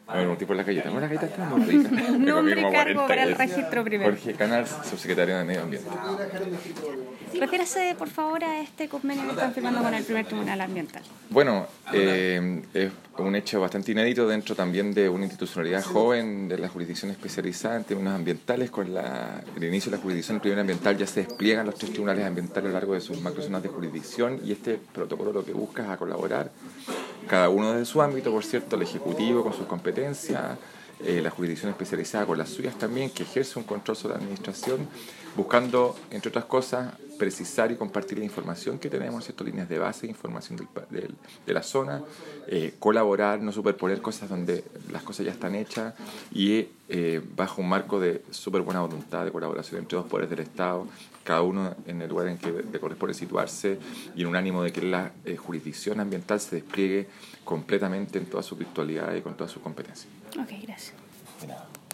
A ver, un tipo en la galleta. No, la galleta está muy rica. Nombre y cargo para el registro primero. Jorge Canals, subsecretario de Medio Ambiente. Refiérase, por favor, a este convenio que están firmando con el primer tribunal ambiental. Bueno, es un hecho bastante inédito dentro también de una institucionalidad joven de la jurisdicción especializada en términos ambientales. Con el inicio de la jurisdicción tribunal ambiental ya se despliegan los 3 tribunales ambientales a lo largo de sus macrozonas de jurisdicción, y este protocolo lo que busca es a colaborar, cada uno desde su ámbito, por cierto, el Ejecutivo con sus competencias, la jurisdicción especializada con las suyas también, que ejerce un control sobre la administración, buscando, entre otras cosas, precisar y compartir la información que tenemos, ¿cierto? Líneas de base, información de la zona, colaborar, no superponer cosas donde las cosas ya están hechas, y bajo un marco de súper buena voluntad de colaboración entre 2 poderes del Estado, cada uno en el lugar en que le corresponde situarse, y en un ánimo de que la jurisdicción ambiental se despliegue completamente en toda su virtualidad y con toda su competencia. Ok, gracias. De nada.